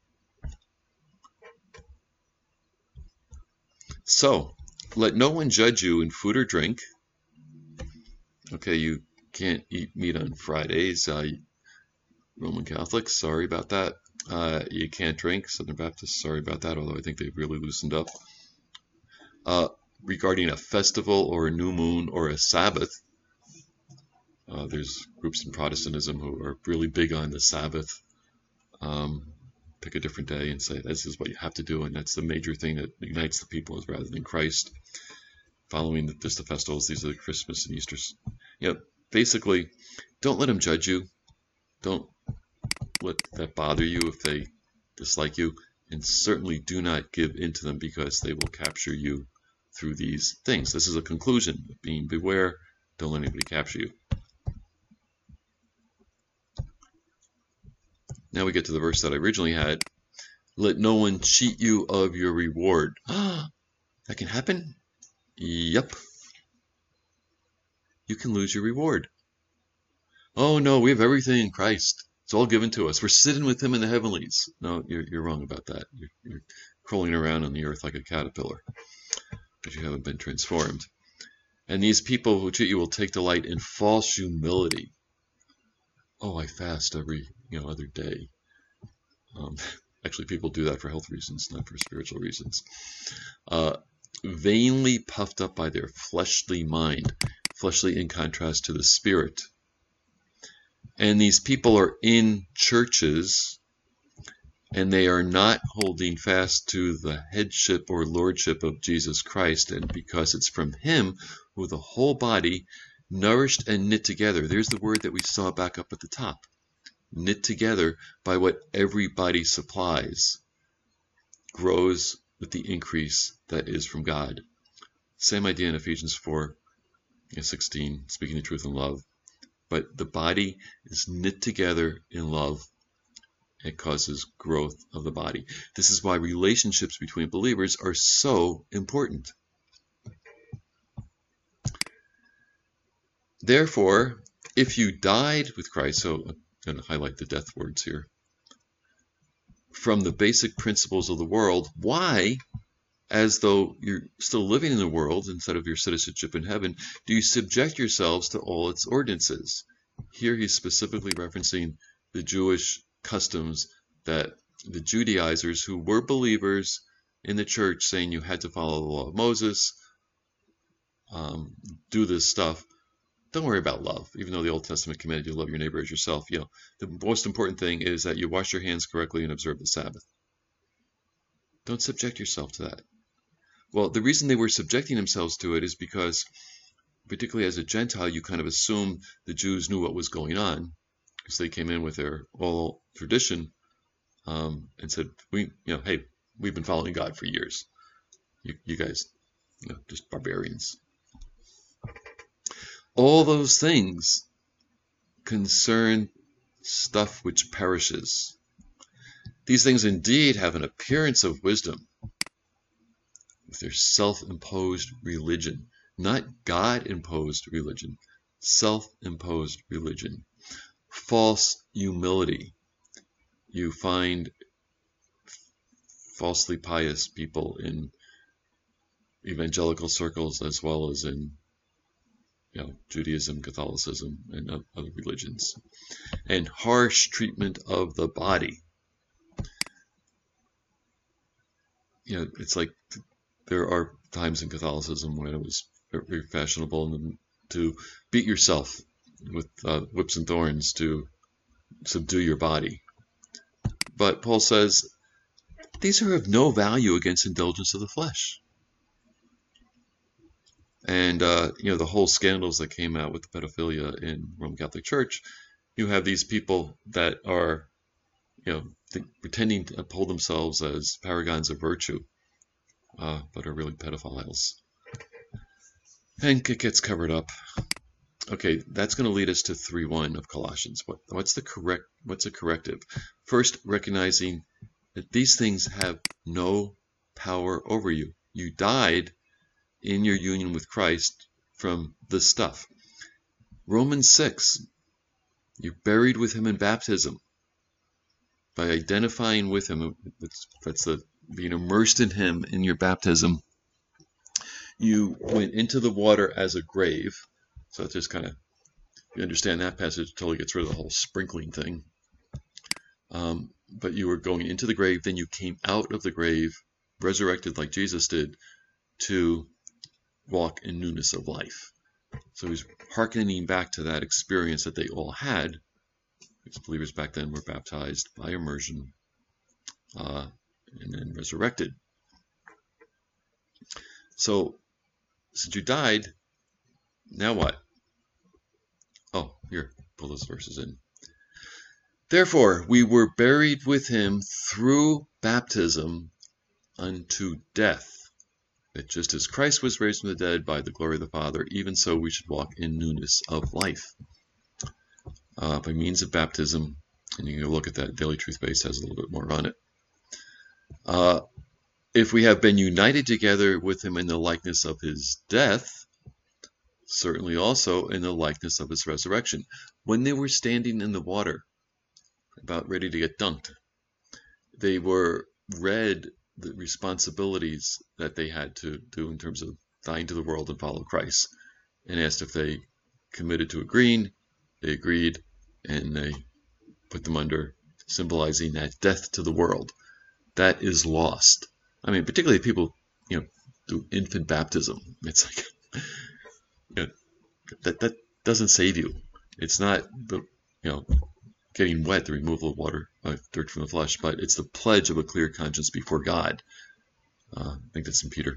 So, let no one judge you in food or drink. Okay, you can't eat meat on Fridays, uh, Roman Catholics, sorry about that. Uh, you can't drink, Southern Baptists, sorry about that, although I think they've really loosened up. Uh, regarding a festival or a new moon or a Sabbath, uh, there's groups in Protestantism who are really big on the Sabbath. Um, pick a different day and say this is what you have to do, and that's the major thing that unites the people rather than Christ. Following the, just the festivals, these are the Christmas and Easter. Yep. basically, don't let them judge you. Don't let that bother you if they dislike you. And certainly do not give in to them, because they will capture you through these things. This is a conclusion. Being beware. Don't let anybody capture you. Now we get to the verse that I originally had. Let no one cheat you of your reward. That can happen? Yep. You can lose your reward. Oh no, we have everything in Christ. It's all given to us. We're sitting with him in the heavenlies. No, you're, you're wrong about that. You're, you're crawling around on the earth like a caterpillar because you haven't been transformed. And these people who cheat you will take delight in false humility. Oh, I fast every you know other day. Um, actually, people do that for health reasons, not for spiritual reasons. Uh, vainly puffed up by their fleshly mind, fleshly in contrast to the spirit. And these people are in churches, and they are not holding fast to the headship or lordship of Jesus Christ, and because it's from him who the whole body, nourished and knit together, there's the word that we saw back up at the top, knit together by what everybody supplies, grows with the increase that is from God. Same idea in Ephesians four sixteen, speaking the truth in love. But the body is knit together in love. It causes growth of the body. This is why relationships between believers are so important. Therefore, if you died with Christ, so I'm going to highlight the death words here, from the basic principles of the world, why, as though you're still living in the world instead of your citizenship in heaven, do you subject yourselves to all its ordinances? Here he's specifically referencing the Jewish customs that the Judaizers, who were believers in the church, saying you had to follow the law of Moses, um, do this stuff. Don't worry about love, even though the Old Testament commanded you to love your neighbor as yourself. You know, the most important thing is that you wash your hands correctly and observe the Sabbath. Don't subject yourself to that. Well, the reason they were subjecting themselves to it is because, particularly as a Gentile, you kind of assume the Jews knew what was going on, because they came in with their oral tradition um, and said, "We, you know, hey, we've been following God for years. You, you guys, you know, just barbarians." All those things concern stuff which perishes. These things indeed have an appearance of wisdom with their self-imposed religion, not God-imposed religion, self-imposed religion. False humility. You find falsely pious people in evangelical circles as well as in you know, Judaism, Catholicism, and other religions. And harsh treatment of the body. You know, it's like there are times in Catholicism when it was very fashionable to beat yourself with uh, whips and thorns to subdue your body. But Paul says, these are of no value against indulgence of the flesh. And, uh, you know, the whole scandals that came out with the pedophilia in Roman Catholic Church, you have these people that are, you know, th- pretending to uphold themselves as paragons of virtue, uh, but are really pedophiles. And it gets covered up. Okay, that's going to lead us to three one of Colossians. What, what's the correct? What's a corrective? First, recognizing that these things have no power over you. You died in your union with Christ from this stuff. Romans six, you're buried with him in baptism. By identifying with him, that's the being immersed in him in your baptism. You went into the water as a grave. So it's just kind of, you understand that passage, it totally gets rid of the whole sprinkling thing. Um, but you were going into the grave, then you came out of the grave, resurrected like Jesus did, to walk in newness of life. So he's hearkening back to that experience that they all had, because believers back then were baptized by immersion uh, and then resurrected. So since you died, now what? Here, pull those verses in. Therefore, we were buried with him through baptism unto death, that just as Christ was raised from the dead by the glory of the Father, even so we should walk in newness of life. Uh, by means of baptism, and you can look at that, Daily Truth Base has a little bit more on it. Uh, if we have been united together with him in the likeness of his death, certainly also in the likeness of his resurrection. When they were standing in the water, about ready to get dunked, they were read the responsibilities that they had to do in terms of dying to the world and follow Christ, and asked if they committed to agreeing. They agreed, and they put them under, symbolizing that death to the world. That is lost. I mean, particularly people, you know, do infant baptism. It's like, you know, that that doesn't save you. It's not the, you know, getting wet, the removal of water, uh, dirt from the flesh, but it's the pledge of a clear conscience before God. Uh, I think that's in Peter.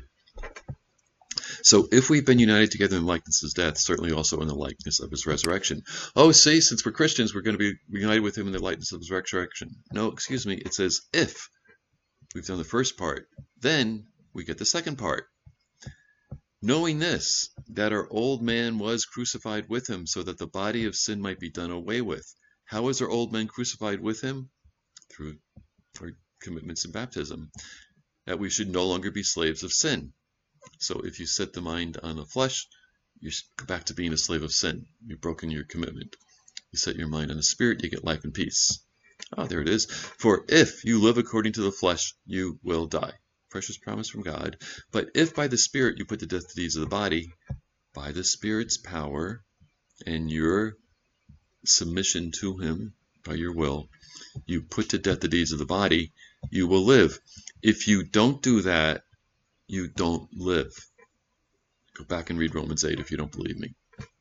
So if we've been united together in the likeness of his death, certainly also in the likeness of his resurrection. Oh, say, since we're Christians, we're going to be united with him in the likeness of his resurrection. No, excuse me, it says if we've done the first part, then we get the second part. Knowing this, that our old man was crucified with him, so that the body of sin might be done away with. How is our old man crucified with him? Through our commitments in baptism, that we should no longer be slaves of sin. So if you set the mind on the flesh, you go back to being a slave of sin. You've broken your commitment. You set your mind on the spirit, you get life and peace. Ah, there it is. For if you live according to the flesh, you will die. Precious promise from God. But if by the Spirit you put to death the deeds of the body, by the Spirit's power and your submission to him by your will, you put to death the deeds of the body, you will live. If you don't do that, you don't live. Go back and read Romans eight if you don't believe me.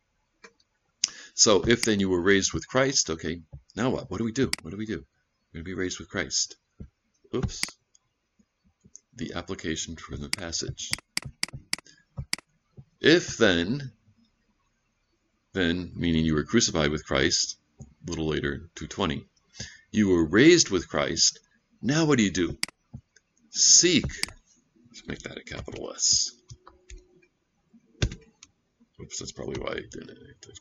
So if then you were raised with Christ, okay, now what? What do we do? What do we do? We're going to be raised with Christ. Oops. The application for the passage. If then, then meaning you were crucified with Christ, a little later, two twenty, you were raised with Christ, now what do you do? Seek. Let's make that a capital S. Oops, that's probably why I did it.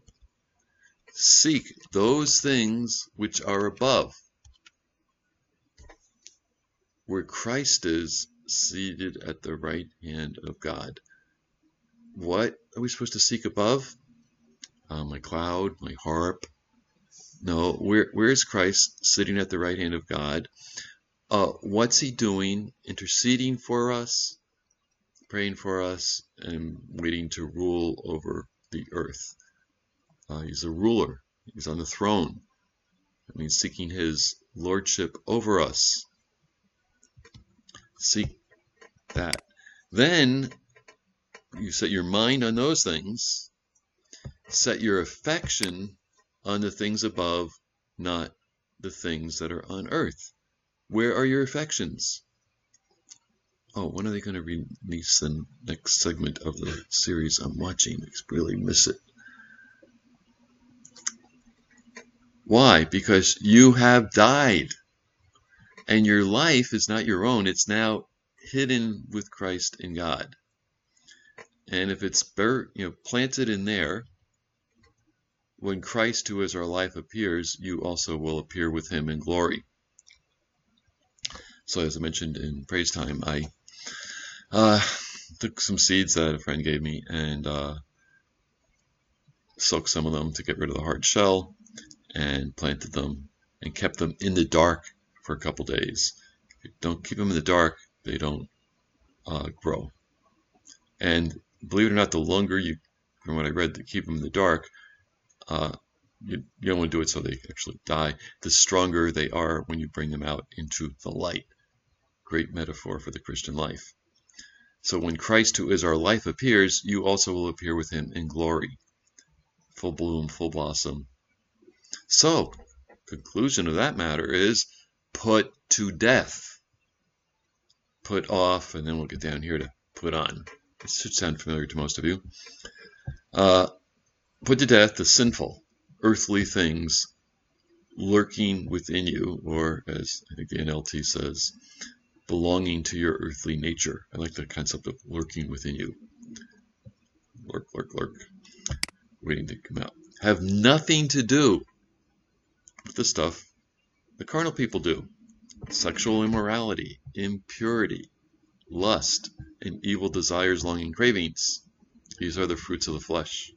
Seek those things which are above, where Christ is seated at the right hand of God. What are we supposed to seek above? Uh, my cloud, my harp. No, where where is Christ sitting at the right hand of God? Uh, what's he doing? Interceding for us, praying for us, and waiting to rule over the earth. Uh, he's a ruler. He's on the throne. That means seeking his lordship over us. Seek that. Then you set your mind on those things. Set your affection on the things above, not the things that are on earth. Where are your affections? Oh, when are they going to release the next segment of the series I'm watching? I really miss it. Why? Because you have died. And your life is not your own. It's now hidden with Christ in God. And if it's bur- you know, planted in there, when Christ, who is our life, appears, you also will appear with him in glory. So as I mentioned in praise time, I uh, took some seeds that a friend gave me and uh, soaked some of them to get rid of the hard shell and planted them and kept them in the dark for a couple days. If you don't keep them in the dark, they don't uh, grow. And believe it or not, the longer you, from what I read, to keep them in the dark, uh, you, you don't want to do it so they actually die. The stronger they are when you bring them out into the light. Great metaphor for the Christian life. So when Christ, who is our life, appears, you also will appear with him in glory. Full bloom, full blossom. So, conclusion of that matter is, put to death. Put off, and then we'll get down here to put on. It should sound familiar to most of you. Uh, put to death the sinful. earthly things lurking within you, or as I think the N L T says, belonging to your earthly nature. I like the concept of lurking within you. Lurk, lurk, lurk, waiting to come out. Have nothing to do with the stuff the carnal people do. Sexual immorality, impurity, lust, and evil desires, longing, cravings. These are the fruits of the flesh.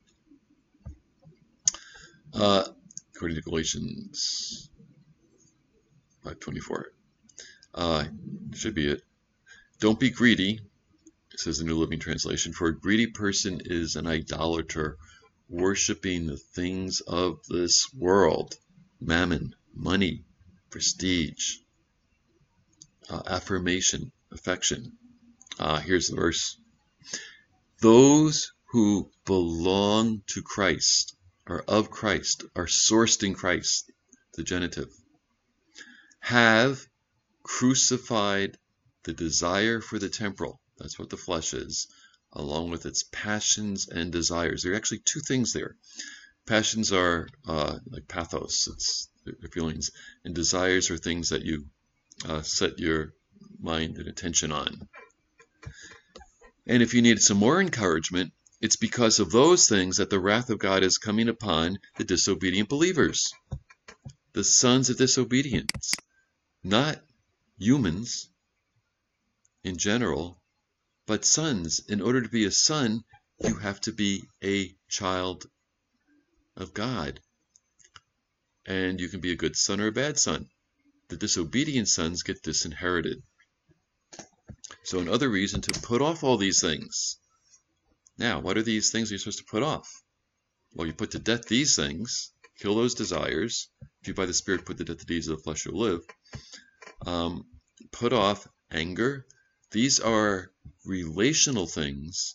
Uh, according to Galatians five twenty-four. Uh, should be it. Don't be greedy, says the New Living Translation, for a greedy person is an idolater, worshiping the things of this world, mammon, money, prestige, uh, affirmation, affection. Uh, here's the verse. Those who belong to Christ, are of Christ, are sourced in Christ, the genitive, have crucified the desire for the temporal, that's what the flesh is, along with its passions and desires. There are actually two things there. Passions are uh, like pathos, it's their feelings, and desires are things that you uh, set your mind and attention on. And if you need some more encouragement, it's because of those things that the wrath of God is coming upon the disobedient believers, the sons of disobedience, not humans in general, but sons. In order to be a son, you have to be a child of God. And you can be a good son or a bad son. The disobedient sons get disinherited. So another reason to put off all these things. Now, what are these things you're supposed to put off? Well, you put to death these things, kill those desires. If you by the Spirit put to death the deeds of the flesh, you'll live. Um, put off anger. These are relational things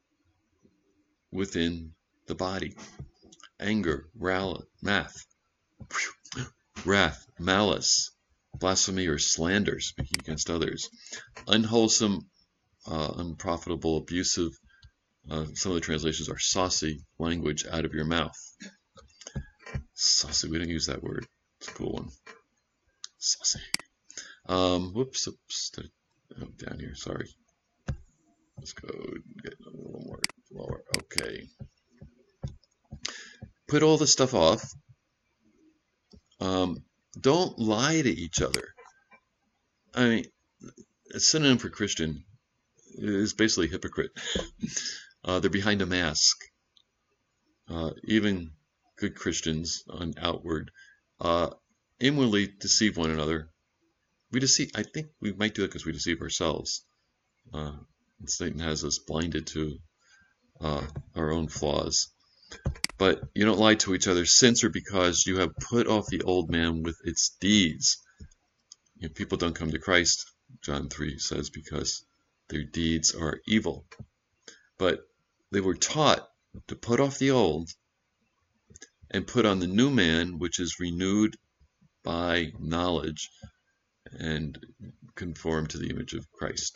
within the body. Anger, wrath, math, wrath, malice, blasphemy or slander, speaking against others, unwholesome, uh, unprofitable, abusive, uh, some of the translations are saucy language out of your mouth. Saucy, we don't use that word. It's a cool one. Saucy. Um, whoops, oops, oh, down here, sorry. Let's go get a little more lower. Okay. Put all the stuff off. Um, don't lie to each other. I mean, a synonym for Christian is basically hypocrite. Uh, they're behind a mask. Uh, even good Christians on outward uh, inwardly deceive one another. We deceive. I think we might do it because we deceive ourselves. Uh, Satan has us blinded to uh, our own flaws. But you don't lie to each other, since or because you have put off the old man with its deeds. You know, people don't come to Christ, John three says, because their deeds are evil. But they were taught to put off the old and put on the new man, which is renewed by knowledge and conform to the image of Christ.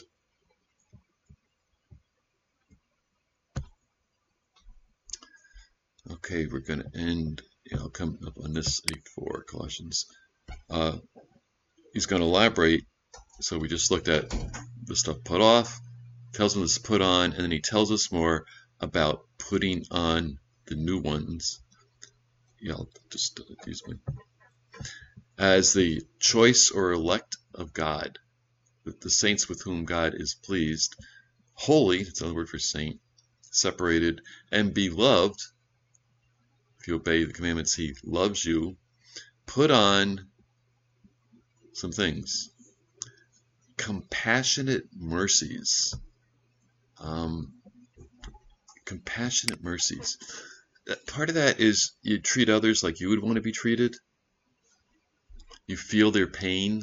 Okay, we're going to end. Yeah, I'll come up on this eight four, Colossians. Uh, he's going to elaborate. So we just looked at the stuff put off, tells us to put on, and then he tells us more about putting on the new ones. Yeah, I'll just use one. As the choice or elect of God, the saints with whom God is pleased, holy, that's another word for saint, separated, and beloved. If you obey the commandments, he loves you. Put on some things. Compassionate mercies. Um, compassionate mercies. Part of that is you treat others like you would want to be treated. You feel their pain.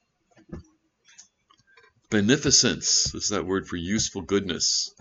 Beneficence is that word for useful goodness.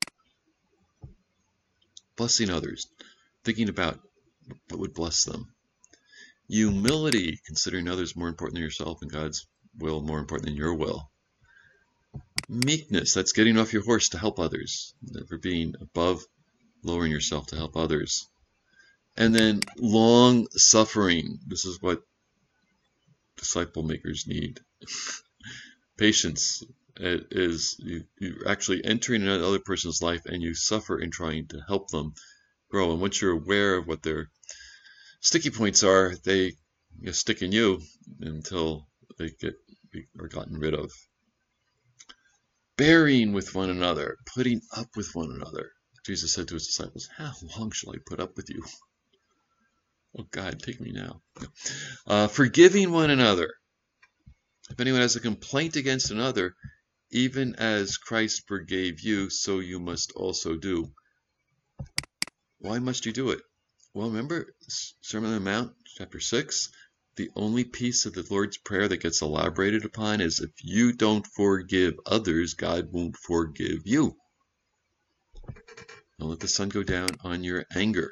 Blessing others. Thinking about what would bless them. Humility, considering others more important than yourself and God's will more important than your will. Meekness, that's getting off your horse to help others. Never being above lowering yourself to help others. And then long suffering. This is what disciple makers need. Patience is you, you're actually entering another person's life and you suffer in trying to help them grow. And once you're aware of what their sticky points are, they you know, stick in you until they get are gotten rid of. Bearing with one another, putting up with one another. Jesus said to his disciples, how long shall I put up with you? Oh God, take me now. Uh, forgiving one another. If anyone has a complaint against another, even as Christ forgave you, so you must also do. Why must you do it? Well, remember Sermon on the Mount, chapter six? The only piece of the Lord's Prayer that gets elaborated upon is if you don't forgive others, God won't forgive you. Don't let the sun go down on your anger.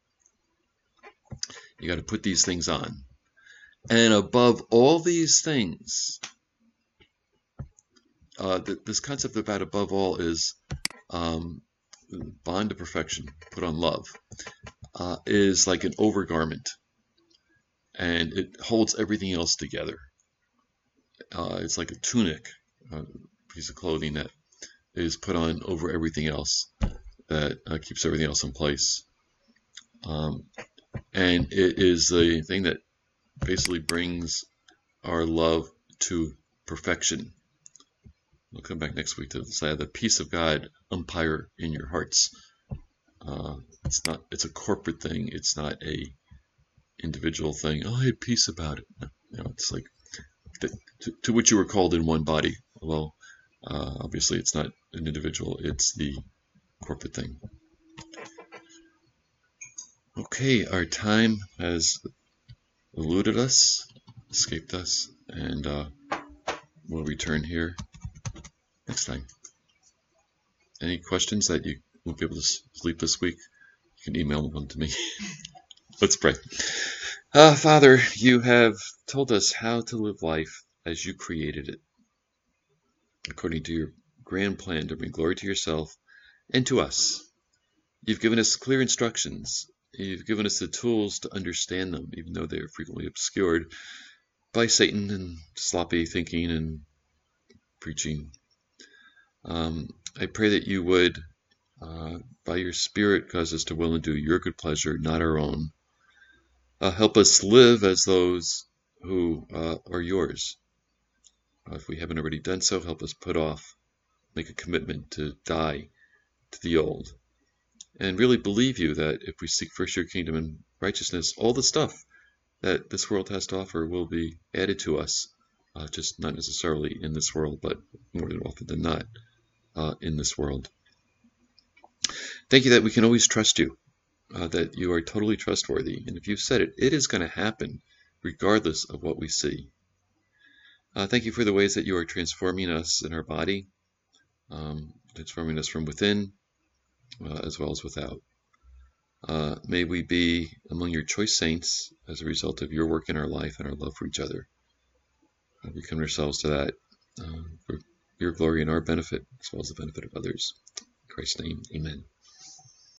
You got to put these things on. And above all these things, uh, th this concept about above all is um, bond of perfection, put on love, uh, is like an overgarment. And it holds everything else together. Uh, it's like a tunic, a piece of clothing that is put on over everything else, that uh, keeps everything else in place. Um, and it is the thing that basically brings our love to perfection. We'll come back next week to say the peace of God umpire in your hearts. Uh, it's not. It's a corporate thing. It's not a individual thing. Oh, I had peace about it. You know, it's like the, to, to which you were called in one body. Well, uh, obviously, it's not an individual. It's the corporate thing. Okay, our time has eluded us, escaped us, and uh, we'll return here next time. Any questions that you won't be able to sleep this week, you can email them to me. Let's pray. Uh, Father, you have told us how to live life as you created it, according to your grand plan to bring glory to yourself and to us. You've given us clear instructions. You've given us the tools to understand them, even though they are frequently obscured by Satan and sloppy thinking and preaching. Um, I pray that you would, uh, by your Spirit, cause us to will and do your good pleasure, not our own. Uh, help us live as those who uh, are yours. Uh, if we haven't already done so, help us put off, make a commitment to die to the old. And really believe you that if we seek first your kingdom and righteousness, all the stuff that this world has to offer will be added to us, uh, just not necessarily in this world, but more often than not uh, in this world. Thank you that we can always trust you, uh, that you are totally trustworthy. And if you've said it, it is going to happen regardless of what we see. Uh, thank you for the ways that you are transforming us in our body, um, transforming us from within, Uh, as well as without. Uh, may we be among your choice saints as a result of your work in our life and our love for each other. Uh, we commit ourselves to that uh, for your glory and our benefit, as well as the benefit of others. In Christ's name, amen.